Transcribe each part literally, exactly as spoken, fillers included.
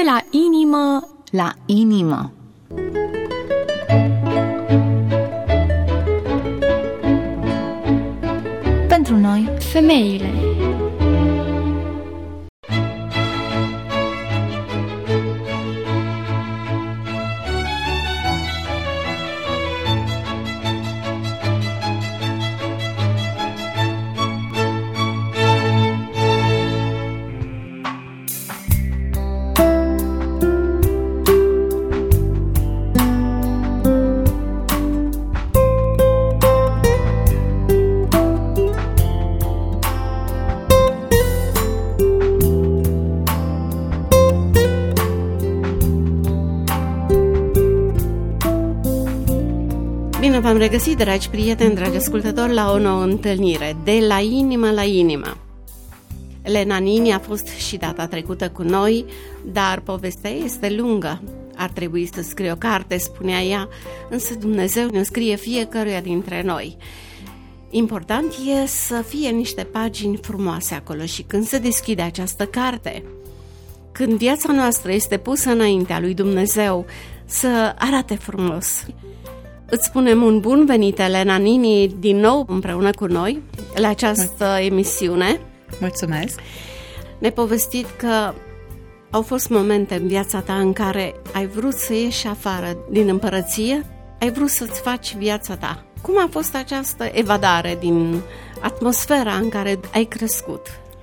la inimă la inimă. Pentru noi, femeile. Bine v-am regăsit, dragi prieteni, dragi ascultători, la o nouă întâlnire, de la inimă la inimă. Lena Nini a fost și data trecută cu noi, dar povestea este lungă. Ar trebui să scrie o carte, spunea ea, însă Dumnezeu ne scrie fiecăruia dintre noi. Important e să fie niște pagini frumoase acolo și când se deschide această carte, când viața noastră este pusă înaintea lui Dumnezeu, să arate frumos. Îți spunem un bun venit, Lena Nini, din nou împreună cu noi la această emisiune. Mulțumesc! Ne-ai povestit că au fost momente în viața ta în care ai vrut să ieși afară din împărăție, ai vrut să-ți faci viața ta. Cum a fost această evadare din atmosfera în care ai crescut?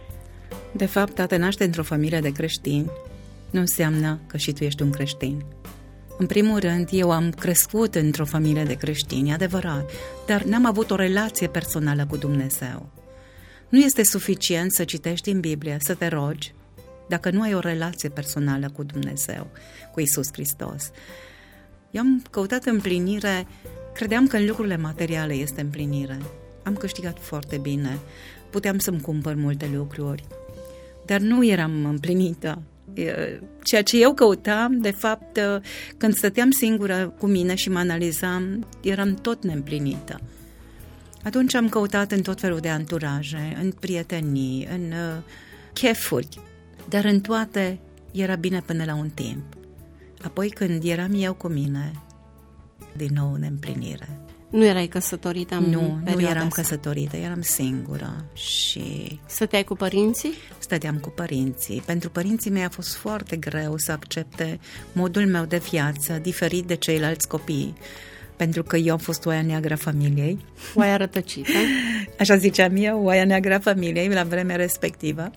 De fapt, a te naște într-o familie de creștini nu înseamnă că și tu ești un creștin. În primul rând, eu am crescut într-o familie de creștini, adevărat, dar n-am avut o relație personală cu Dumnezeu. Nu este suficient să citești în Biblie, să te rogi, dacă nu ai o relație personală cu Dumnezeu, cu Iisus Hristos. Eu am căutat împlinire, credeam că în lucrurile materiale este împlinire. Am câștigat foarte bine, puteam să-mi cumpăr multe lucruri, dar nu eram împlinită. Ceea ce eu căutam, de fapt, când stăteam singură cu mine și mă analizam, eram tot neîmplinită. Atunci am căutat în tot felul de anturaje, în prietenii, în uh, chefuri, dar în toate era bine până la un timp. Apoi când eram eu cu mine, din nou neîmplinire. Nu erai căsătorită în Nu, nu eram asta. căsătorită, eram singură și... Stăteai cu părinții? Stăteam cu părinții. Pentru părinții mei a fost foarte greu să accepte modul meu de viață diferit de ceilalți copii, pentru că eu am fost oaia neagră a familiei. Oaia rătăcită. Așa ziceam eu, oaia neagră a familiei la vremea respectivă.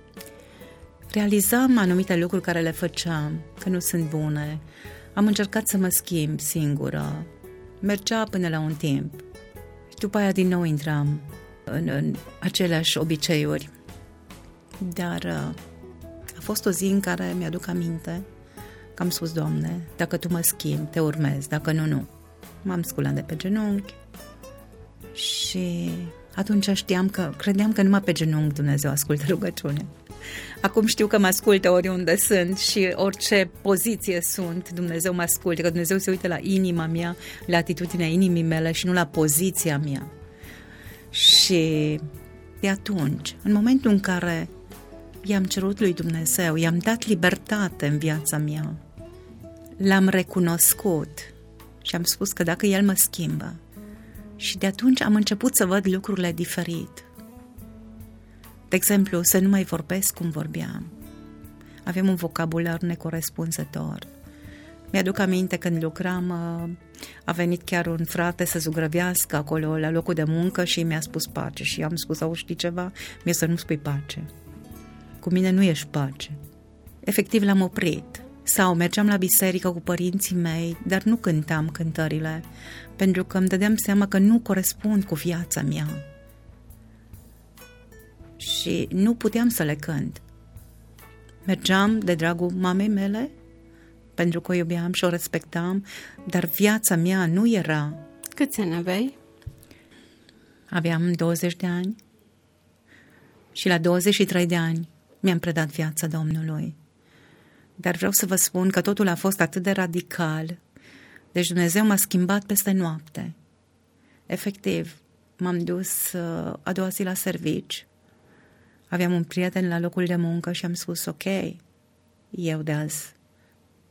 Realizam anumite lucruri care le făceam, că nu sunt bune. Am încercat să mă schimb singură. Mergea până la un timp. Și după aia din nou intram în, în aceleași obiceiuri. Dar a fost o zi în care mi-aduc aminte că am spus: Doamne, dacă Tu mă schimbi, Te urmez, dacă nu, nu. M-am sculat de pe genunchi și atunci știam că, credeam că numai pe genunchi Dumnezeu ascultă rugăciunea. Acum știu că mă ascultă oriunde sunt și orice poziție sunt, Dumnezeu mă ascultă, că Dumnezeu se uită la inima mea, la atitudinea inimii mele și nu la poziția mea. Și de atunci, în momentul în care i-am cerut lui Dumnezeu, i-am dat libertate în viața mea, l-am recunoscut și am spus că dacă El mă schimbă, și de atunci am început să văd lucrurile diferit. De exemplu, să nu mai vorbesc cum vorbeam. Avem un vocabular necorespunzător. Mi-aduc aminte când lucram, a venit chiar un frate să zugrăvească acolo la locul de muncă și mi-a spus pace. Și am spus: auzi, știi ceva? Mie să nu spui pace. Cu mine nu ești pace. Efectiv l-am oprit. Sau mergeam la biserică cu părinții mei, dar nu cântam cântările, pentru că îmi dădeam seama că nu corespund cu viața mea. Și nu puteam să le cânt. Mergeam de dragul mamei mele, pentru că o iubeam și o respectam, dar viața mea nu era. Câți ani aveai? Aveam douăzeci de ani și la douăzeci și trei de ani mi-am predat viața Domnului. Dar vreau să vă spun că totul a fost atât de radical. Deci Dumnezeu m-a schimbat peste noapte. Efectiv, m-am dus uh, a doua zi la servici. Aveam un prieten la locul de muncă și am spus: ok, eu de azi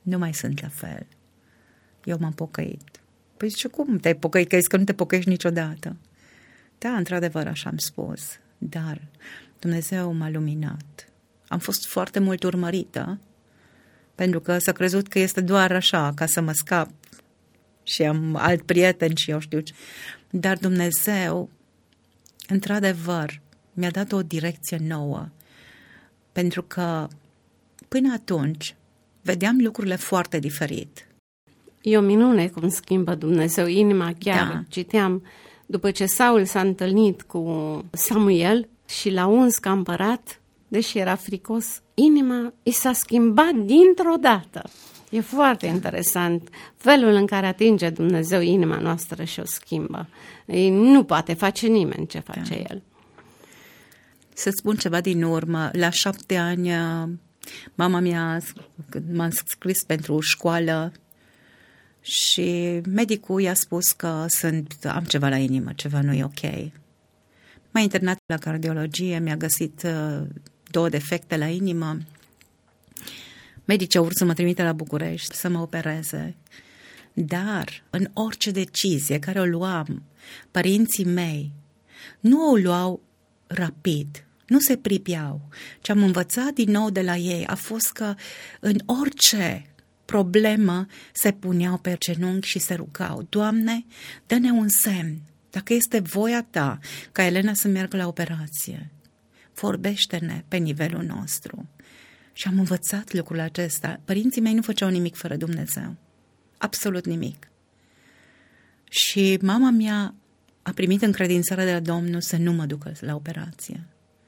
nu mai sunt la fel. Eu m-am pocăit. Păi zice, cum te-ai pocăit? Că zici că nu te pocăiești niciodată. Da, într-adevăr, așa am spus. Dar Dumnezeu m-a luminat. Am fost foarte mult urmărită, pentru că s-a crezut că este doar așa, ca să mă scap și am alt prieten și eu știu ce. Dar Dumnezeu, într-adevăr, mi-a dat o direcție nouă, pentru că până atunci vedeam lucrurile foarte diferit. E o minune cum schimbă Dumnezeu inima, chiar da. Citeam, după ce Saul s-a întâlnit cu Samuel și l-a uns ca împărat, deși era fricos, inima i s-a schimbat dintr-o dată. E foarte interesant felul în care atinge Dumnezeu inima noastră și o schimbă. Ei, nu poate face nimeni ce face da. El. Să spun ceva din urmă. La șapte ani, mama mea m-a scris pentru școală și medicul i-a spus că sunt, am ceva la inimă, ceva nu e ok. M-a internat la cardiologie, mi-a găsit două defecte la inimă. Medicii au vrut să mă trimite la București să mă opereze. Dar în orice decizie care o luam, părinții mei nu o luau rapid, nu se pripeau. Ce am învățat din nou de la ei a fost că în orice problemă se puneau pe genunchi și se rugau. Doamne, dă-ne un semn. Dacă este voia ta ca Elena să meargă la operație, vorbește-ne pe nivelul nostru. Și am învățat lucrul acesta. Părinții mei nu făceau nimic fără Dumnezeu. Absolut nimic. Și mama mea a primit încredințarea de la Domnul să nu mă ducă la operație.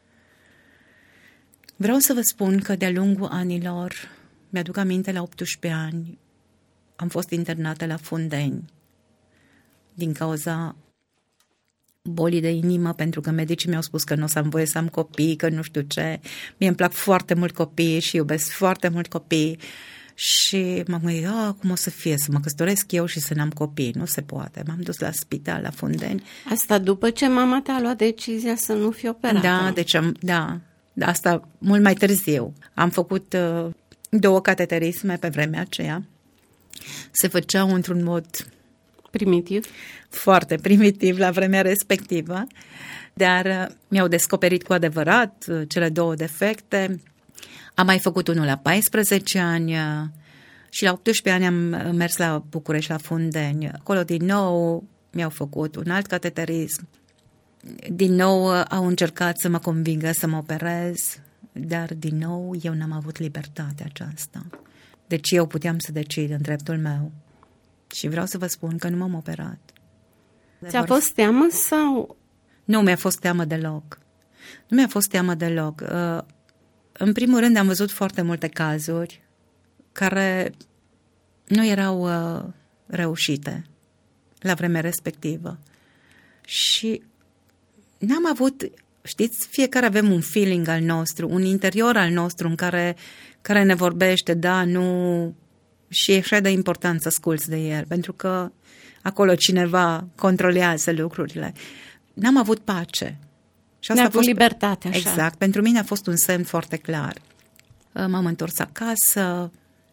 Vreau să vă spun că de-a lungul anilor, mi-aduc aminte, la optsprezece ani, am fost internată la Fundeni din cauza bolii de inimă, pentru că medicii mi-au spus că nu o să am voie să am copii, că nu știu ce. Mie îmi plac foarte mult copiii și iubesc foarte mult copii și m-am gândit, ah, cum o să fie, să mă căsătoresc eu și să n-am copii? Nu se poate. M-am dus la spital, la Fundeni. Asta după ce mama ta a luat decizia să nu fie operată. Da, deci am, da, asta mult mai târziu. Am făcut uh, două cateterisme pe vremea aceea. Se făceau într-un mod primitiv. Foarte primitiv la vremea respectivă, dar mi-au descoperit cu adevărat cele două defecte. Am mai făcut unul la paisprezece ani și la optsprezece ani am mers la București, la Fundeni. Acolo din nou mi-au făcut un alt cateterism. Din nou au încercat să mă convingă să mă operez, dar din nou eu n-am avut libertatea aceasta. Deci eu puteam să decid în dreptul meu. Și vreau să vă spun că nu m-am operat. Ți-a fost teamă sau? Nu mi-a fost teamă deloc. Nu mi-a fost teamă deloc. În primul rând am văzut foarte multe cazuri care nu erau reușite la vremea respectivă. Și n-am avut, știți, fiecare avem un feeling al nostru, un interior al nostru în care, care ne vorbește, da, nu... Și e așa de important să asculți de el, pentru că acolo cineva controlează lucrurile. N-am avut pace. Și asta a fost libertate, așa. Exact. Pentru mine a fost un semn foarte clar. M-am întors acasă.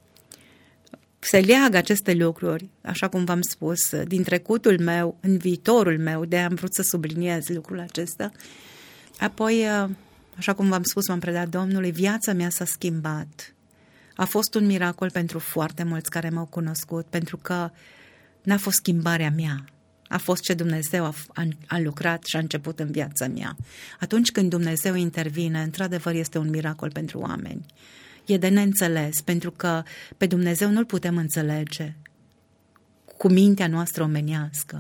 Se leagă aceste lucruri, așa cum v-am spus, din trecutul meu în viitorul meu, de am vrut să subliniez lucrul acesta. Apoi, așa cum v-am spus, m-am predat Domnului, viața mea s-a schimbat. A fost un miracol pentru foarte mulți care m-au cunoscut, pentru că n-a fost schimbarea mea. A fost ce Dumnezeu a, a, a lucrat și a început în viața mea. Atunci când Dumnezeu intervine, într-adevăr este un miracol pentru oameni. E de neînțeles, pentru că pe Dumnezeu nu-L putem înțelege cu mintea noastră omenească.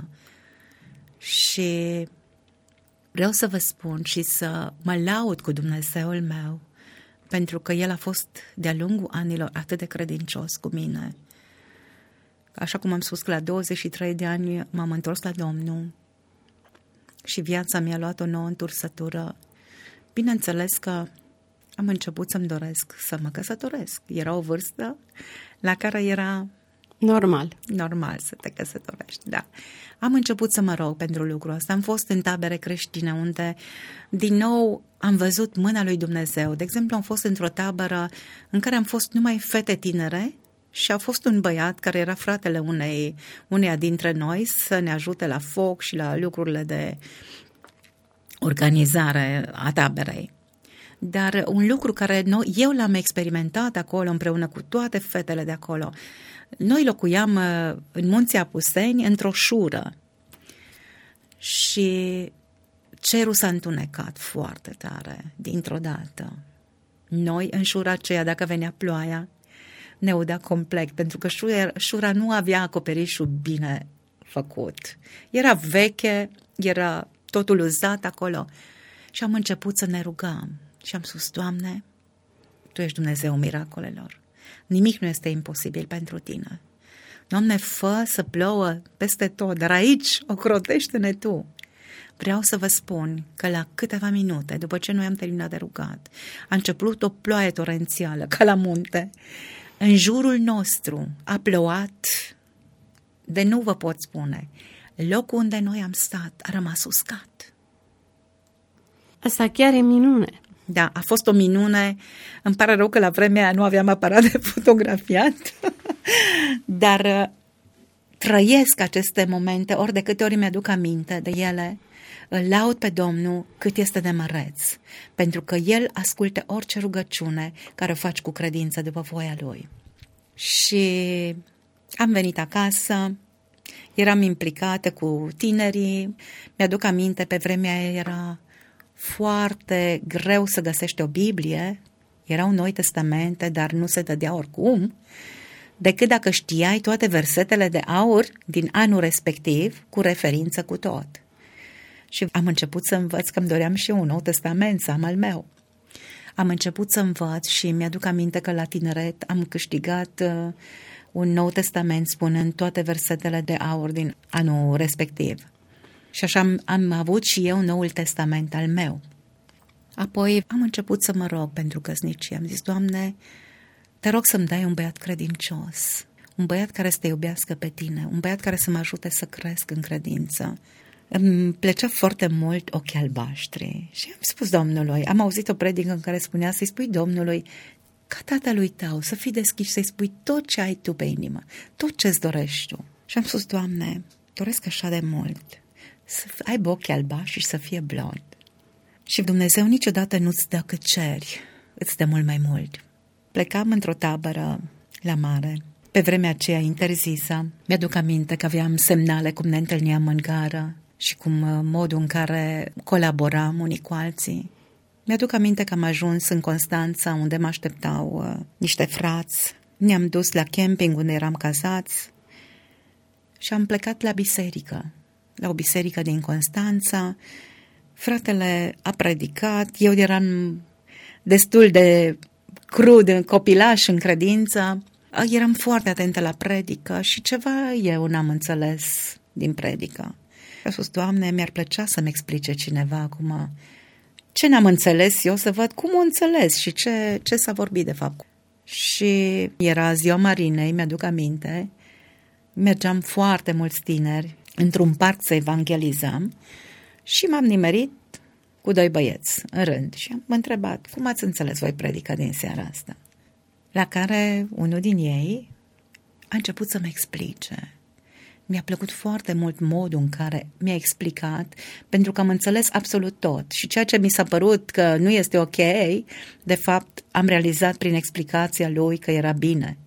Și vreau să vă spun și să mă laud cu Dumnezeul meu, pentru că El a fost de-a lungul anilor atât de credincios cu mine. Așa cum am spus că la douăzeci și trei de ani m-am întors la Domnul și viața mi-a luat o nouă întorsătură. Bineînțeles că am început să-mi doresc să mă căsătoresc. Era o vârstă la care era normal. Normal să te căsătorești, da. Am început să mă rog pentru lucrul ăsta. Am fost în tabere creștine unde, din nou, am văzut mâna lui Dumnezeu. De exemplu, am fost într-o tabără în care am fost numai fete tinere Și a fost un băiat care era fratele unei, uneia dintre noi să ne ajute la foc și la lucrurile de organizare a taberei. Dar un lucru care noi, eu l-am experimentat acolo împreună cu toate fetele de acolo. Noi locuiam în Munții Apuseni într-o șură și cerul s-a întunecat foarte tare dintr-o dată. Noi în șura aceea, dacă venea ploaia, ne udea complet, pentru că șura, șura nu avea acoperișul bine făcut. Era veche, era totul uzat acolo și am început să ne rugăm și am spus: Doamne, Tu ești Dumnezeu miracolelor, nimic nu este imposibil pentru Tine. Doamne, fă să plouă peste tot, dar aici ocrotește-ne Tu. Vreau să vă spun că la câteva minute, după ce noi am terminat de rugat, a început o ploaie torențială, ca la munte. În jurul nostru a plouat, de nu vă pot spune, locul unde noi am stat a rămas uscat. Asta chiar e minune. Da, a fost o minune. Îmi pare rău că la vremea aia nu aveam aparat de fotografiat, dar trăiesc aceste momente, ori de câte ori mi-aduc aminte de ele, îl laud pe Domnul cât este de măreț, pentru că El ascultă orice rugăciune care o faci cu credință după voia Lui. Și am venit acasă, eram implicată cu tinerii, mi-aduc aminte, pe vremea aia era foarte greu să găsești o Biblie, erau Noi Testamente, dar nu se dădea oricum, decât dacă știai toate versetele de aur din anul respectiv, cu referință cu tot. Și am început să învăț, că îmi doream și eu un Nou Testament, să am al meu. Am început să învăț și mi-aduc aminte că la tineret am câștigat uh, un Nou Testament spunând toate versetele de aur din anul respectiv. Și așa am, am avut și eu Noul Testament al meu. Apoi am început să mă rog pentru căsnicie. Am zis: Doamne, Te rog să-mi dai un băiat credincios, un băiat care să Te iubească pe Tine, un băiat care să mă ajute să cresc în credință. Îmi plăcea foarte mult Ochii albaștri și am spus Domnului, am auzit o predică în care spunea să-i spui Domnului, ca tatălui tău, să fii deschis, să-i spui tot ce ai tu pe inimă, tot ce-ți dorești tu. Și am spus: Doamne, doresc așa de mult să aibă ochii albaștri și să fie blond. Și Dumnezeu niciodată nu-ți dă cât ceri, îți dă mult mai mult. Plecam într-o tabără la mare, pe vremea aceea interzisă. Mi-aduc aminte că aveam semnale cum ne întâlneam în gară și cum modul în care colaboram unii cu alții. Mi-aduc aminte că am ajuns în Constanța, unde mă așteptau uh, niște frați. Ne-am dus la camping unde eram casați și am plecat la biserică, la o biserică din Constanța. Fratele a predicat, eu eram destul de crud, copilaș în credință. Eram foarte atentă la predică și ceva eu n-am înțeles din predică. A spus: Doamne, mi-ar plăcea să-mi explice cineva acum ce n-am înțeles eu, să văd cum o înțeles și ce, ce s-a vorbit de fapt. Și era ziua Marinei, mi-aduc aminte, mergeam foarte mulți tineri într-un parc să evangelizăm și m-am nimerit cu doi băieți în rând și am întrebat: cum ați înțeles voi predica din seara asta? La care unul din ei a început să-mi explice. Mi-a plăcut foarte mult modul în care mi-a explicat, pentru că am înțeles absolut tot. Și ceea ce mi s-a părut că nu este ok, de fapt am realizat prin explicația lui că era bine.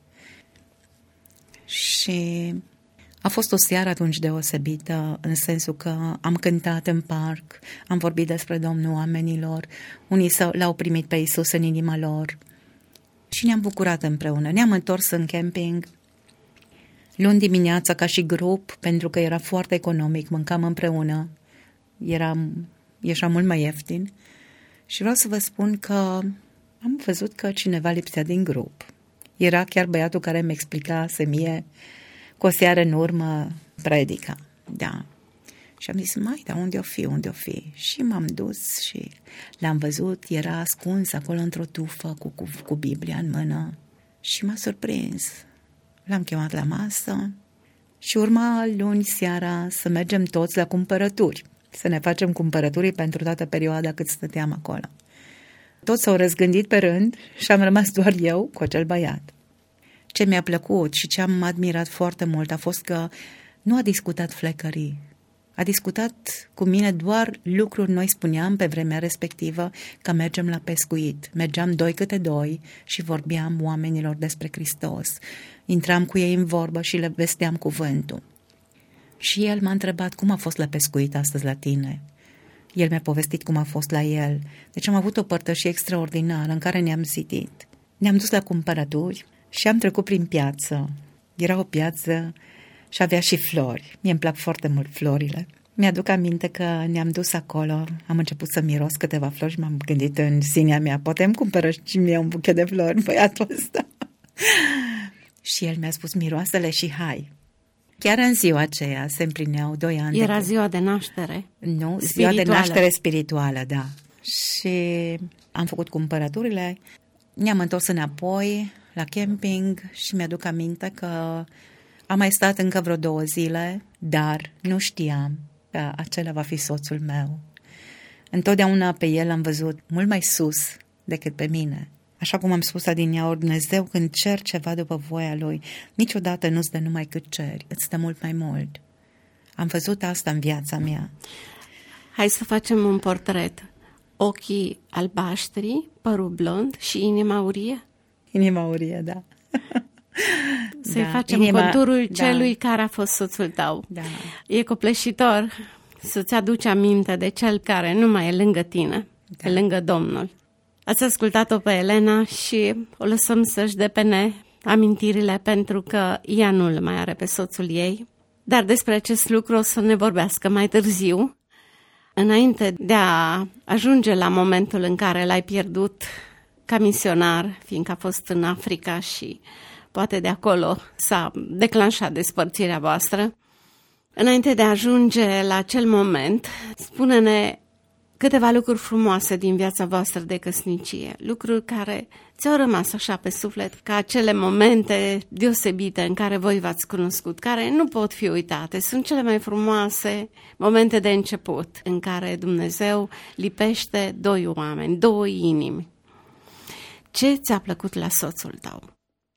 Și a fost o seară atunci deosebită, în sensul că am cântat în parc, am vorbit despre Domnul oamenilor, unii l-au primit pe Iisus în inima lor și ne-am bucurat împreună. Ne-am întors în camping luni dimineața ca și grup, pentru că era foarte economic, mâncam împreună, era, ieșea mult mai ieftin și vreau să vă spun că am văzut că cineva lipsea din grup. Era chiar băiatul care mi explicase mie cu o seară în urmă predica. Da. Și am zis: mai, dar unde o fi, unde o fi? Și m-am dus și l-am văzut, era ascuns acolo într-o tufă cu, cu, cu Biblia în mână și m-a surprins. L-am chemat la masă și urma luni seara să mergem toți la cumpărături, să ne facem cumpărături pentru toată perioada cât stăteam acolo. Toți s-au răzgândit pe rând și am rămas doar eu cu acel băiat. Ce mi-a plăcut și ce am admirat foarte mult a fost că nu a discutat flecării. A discutat cu mine doar lucruri. Noi spuneam pe vremea respectivă că mergem la pescuit. Mergeam doi câte doi și vorbeam oamenilor despre Hristos. Intram cu ei în vorbă și le vesteam cuvântul. Și el m-a întrebat cum a fost la pescuit astăzi la tine. El mi-a povestit cum a fost la el. Deci am avut o părtășie extraordinară în care ne-am zidit. Ne-am dus la cumpărături și am trecut prin piață. Era o piață și avea și flori. Mie îmi plac foarte mult florile. Mi-aduc aminte că ne-am dus acolo, am început să miros câteva flori și m-am gândit în sinea mea, poate îmi cumpără și mie un buchet de flori, băiatul ăsta. Și el mi-a spus, miroasă-le și hai. Chiar în ziua aceea se împlineau doi ani. Era de... ziua de naștere. Nu, spirituală. Ziua de naștere spirituală, da. Și am făcut cumpărăturile, ne-am întors înapoi la camping și mi-aduc aminte că am mai stat încă vreo două zile, dar nu știam că acela va fi soțul meu. Întotdeauna pe el am văzut mult mai sus decât pe mine. Așa cum am spus adineauri, Dumnezeu când cer ceva după voia Lui, niciodată nu-ți dă numai cât ceri, îți dă mult mai mult. Am văzut asta în viața mea. Hai să facem un portret. Ochii albaștri, părul blond și inima aurie? Inima aurie, da. Să-i da, facem inima, conturul da. Celui care a fost soțul tău. Da. E copleșitor să-ți aduci aminte de cel care nu mai e lângă tine, da. E lângă Domnul. Ați ascultat-o pe Elena și o lăsăm să-și depene amintirile pentru că ea nu-l mai are pe soțul ei. Dar despre acest lucru o să ne vorbească mai târziu. Înainte de a ajunge la momentul în care l-ai pierdut ca misionar, fiindcă a fost în Africa și poate de acolo s-a declanșat despărțirea voastră. Înainte de a ajunge la acel moment, spune-ne câteva lucruri frumoase din viața voastră de căsnicie, lucruri care ți-au rămas așa pe suflet, ca acele momente deosebite în care voi v-ați cunoscut, care nu pot fi uitate. Sunt cele mai frumoase momente de început în care Dumnezeu lipește doi oameni, două inimi. Ce ți-a plăcut la soțul tău?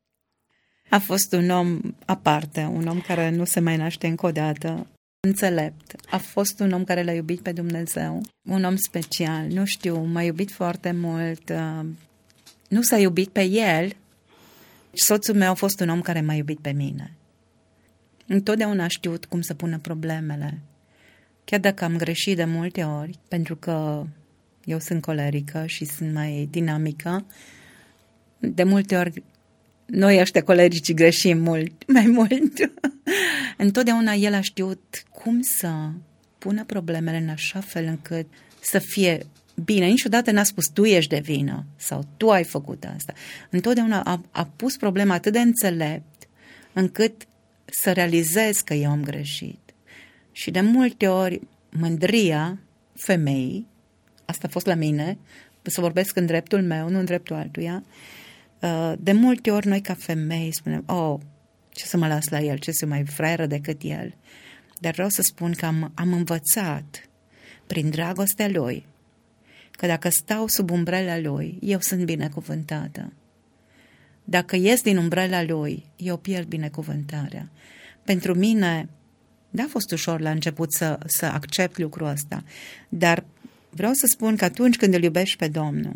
A fost un om aparte, un om care nu se mai naște încă o dată, înțelept. A fost un om care l-a iubit pe Dumnezeu, un om special, nu știu, m-a iubit foarte mult, nu s-a iubit pe el. Soțul meu a fost un om care m-a iubit pe mine. Întotdeauna a știut cum să pună problemele. Chiar dacă am greșit de multe ori, pentru că eu sunt colerică și sunt mai dinamică, de multe ori noi ăștia colerici greșim mult, mai mult. Întotdeauna el a știut cum să pună problemele în așa fel încât să fie bine. Niciodată n-a spus tu ești de vină sau tu ai făcut asta. Întotdeauna a, a pus problema atât de înțelept încât să realizez că eu am greșit. Și de multe ori mândria femeii, asta a fost la mine, să vorbesc în dreptul meu, nu în dreptul altuia, de multe ori noi ca femei spunem, oh, ce să mă las la el, ce să mai fraieră decât el. Dar vreau să spun că am, am învățat prin dragostea lui că dacă stau sub umbrela lui, eu sunt binecuvântată. Dacă ies din umbrela lui, eu pierd binecuvântarea. Pentru mine, da, a fost ușor la început să, să accept lucrul ăsta, dar vreau să spun că atunci când îl iubești pe Domnul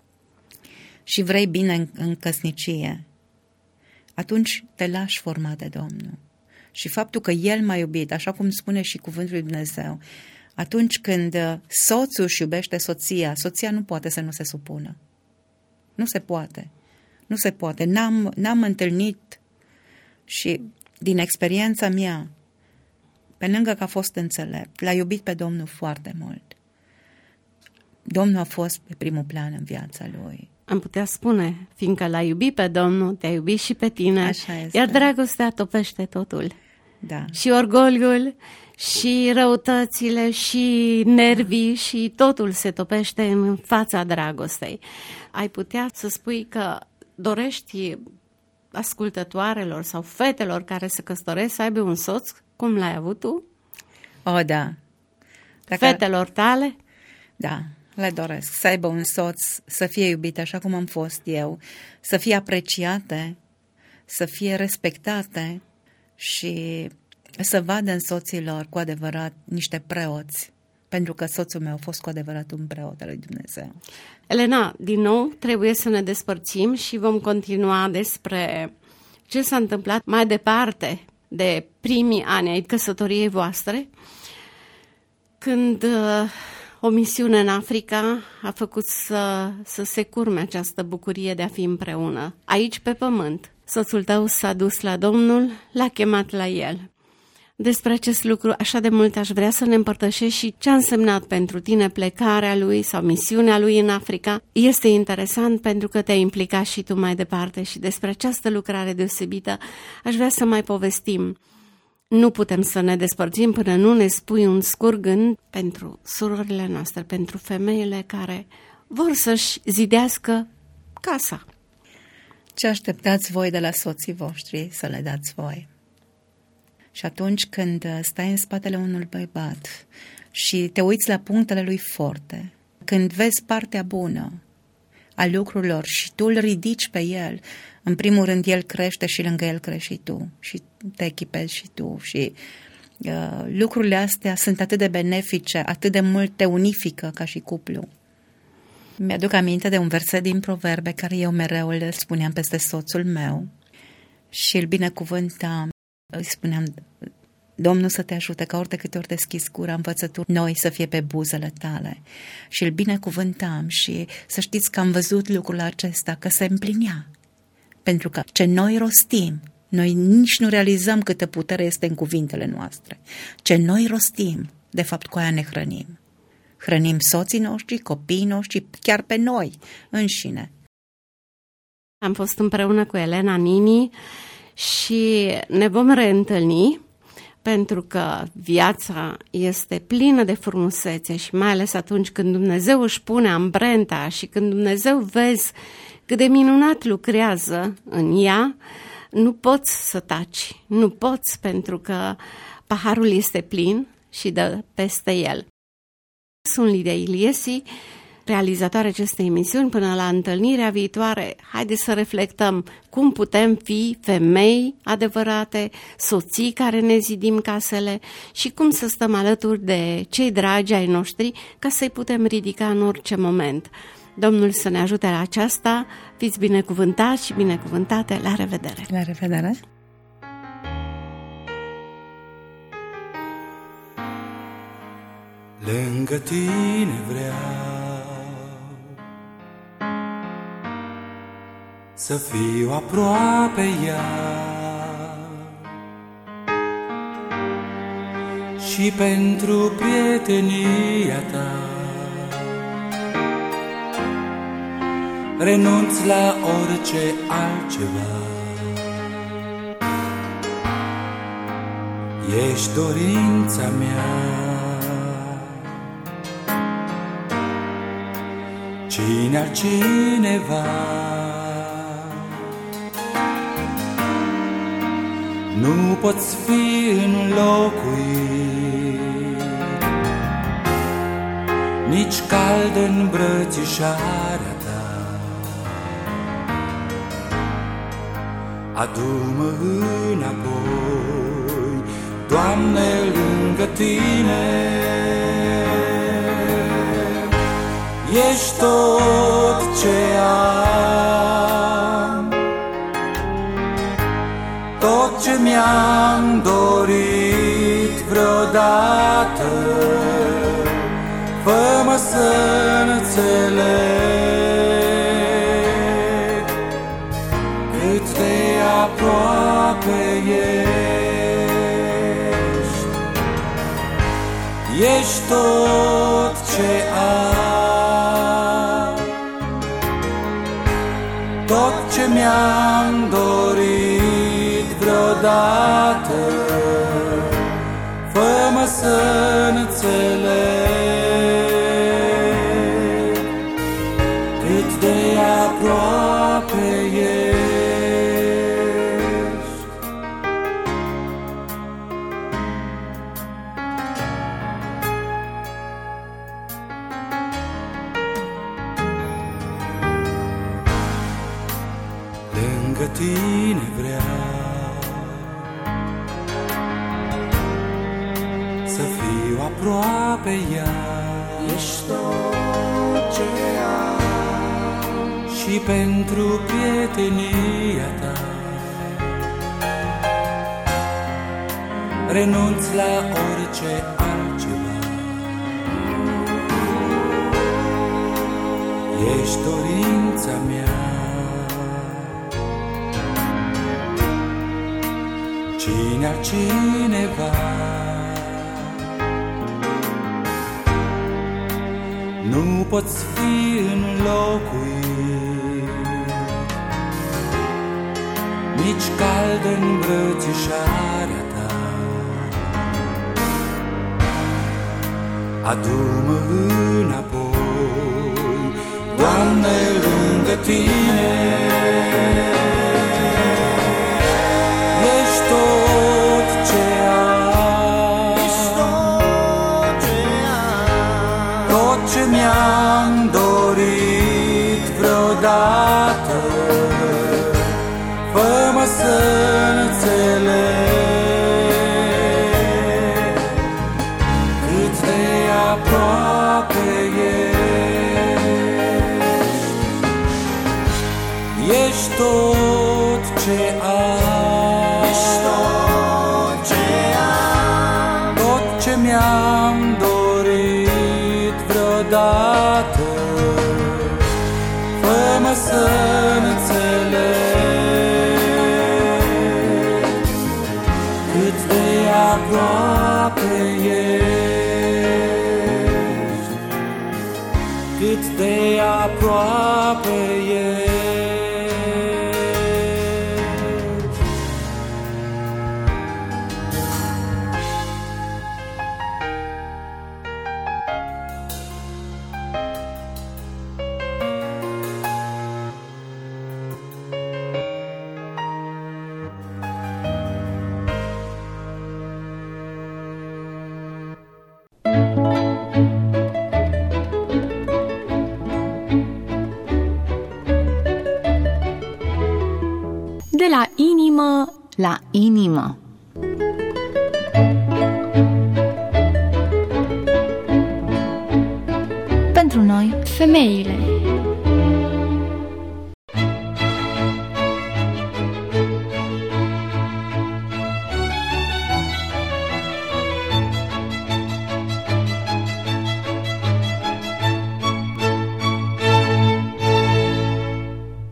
și vrei bine în, în căsnicie, atunci te lași forma de Domnul. Și faptul că El m-a iubit, așa cum spune și cuvântul lui Dumnezeu, atunci când soțul își iubește soția, soția nu poate să nu se supună. Nu se poate. Nu se poate. N-am, n-am întâlnit și din experiența mea, pe lângă că a fost înțelept, l-a iubit pe Domnul foarte mult. Domnul a fost pe primul plan în viața lui. Am putea spune, fiindcă l-a iubit pe Domnul, te-a iubit și pe tine, așa este. Iar dragostea topește totul. Da. Și orgoliul, și răutățile, și nervii, și totul se topește în fața dragostei. Ai putea să spui că dorești ascultătoarelor sau fetelor care se căsătoresc să aibă un soț, cum l-ai avut tu? O, da. Dacă... Fetelor tale? Da, le doresc. Să aibă un soț, să fie iubit așa cum am fost eu, să fie apreciate, să fie respectate și să vadă în soților cu adevărat niște preoți, pentru că soțul meu a fost cu adevărat un preot al lui Dumnezeu. Elena, din nou trebuie să ne despărțim și vom continua despre ce s-a întâmplat mai departe de primii ani ai căsătoriei voastre, când uh, o misiune în Africa a făcut să, să se curme această bucurie de a fi împreună. Aici, pe pământ, soțul tău s-a dus la Domnul, l-a chemat la el. Despre acest lucru așa de mult aș vrea să ne împărtășești și ce a însemnat pentru tine plecarea lui sau misiunea lui în Africa. Este interesant pentru că te-ai implicat și tu mai departe și despre această lucrare deosebită aș vrea să mai povestim. Nu putem să ne despărțim până nu ne spui un scurt gând pentru surorile noastre, pentru femeile care vor să-și zidească casa. Ce așteptați voi de la soții voștri să le dați voi? Și atunci când stai în spatele unui bărbat și te uiți la punctele lui forte, când vezi partea bună a lucrurilor și tu îl ridici pe el, în primul rând el crește și lângă el crești și tu și te echipezi și tu și uh, lucrurile astea sunt atât de benefice, atât de mult te unifică ca și cuplu. Mi-aduc aminte de un verset din Proverbe care eu mereu îl spuneam peste soțul meu și îl binecuvântam. Îi spuneam, Domnul să te ajute ca ori de câte ori deschizi gura, învățături noi să fie pe buzele tale. Și îl binecuvântam și să știți că am văzut lucrul acesta, că se împlinea. Pentru că ce noi rostim, noi nici nu realizăm câtă putere este în cuvintele noastre. Ce noi rostim, de fapt cu aia ne hrănim. Hrănim soții noștri, copiii noștri, chiar pe noi înșine. Am fost împreună cu Elena Nini și ne vom reîntâlni pentru că viața este plină de frumusețe și mai ales atunci când Dumnezeu își pune amprenta și când Dumnezeu vezi cât de minunat lucrează în ea, nu poți să taci, nu poți pentru că paharul este plin și dă peste el. Sunt Lidia Iliesi, realizatoare acestei emisiuni. Până la întâlnirea viitoare, haideți să reflectăm cum putem fi femei adevărate, soții care ne zidim casele și cum să stăm alături de cei dragi ai noștri ca să-i putem ridica în orice moment. Domnul să ne ajute la aceasta, fiți binecuvântați și binecuvântate, la revedere! La revedere! Lângă tine vreau să fiu aproape ea și pentru prietenia ta renunț la orice altceva. Ești dorința mea. Cine altcineva nu poți fi înlocuit, nici cald în îmbrățișarea ta. Adu-mă înapoi, Doamne, lângă tine. Ești tot ce am, tot ce mi-am dorit vreodată. Fă-mă să înțeleg cât de aproape ești. Ești tot ce am, tot ce mi-am dorit vreodată. Fă-mă să înțeleg cât de aproape ești. Lângă lângă tine vreau să fiu aproape ea. Ești tot ce am și pentru prietenia ta renunț la orice altceva. Ești dorința mea. Cine altcineva nu poți fi înlocuit, nici cald în îmbrățișarea ta. Adu-mă înapoi, Doamne, lângă tine. Ești tot ce am, Ești tot ce am tot ce mi-am dorit vreodată. Fă-mă să înțeleg cât de aproape ești. Ești tot ce am, Ești tot ce am tot ce mi-am dorit vreodată. Fă-mă să înțeleg cât de aproape ești, cât de aproape ești. De la inimă la inimă. Pentru noi, femeile.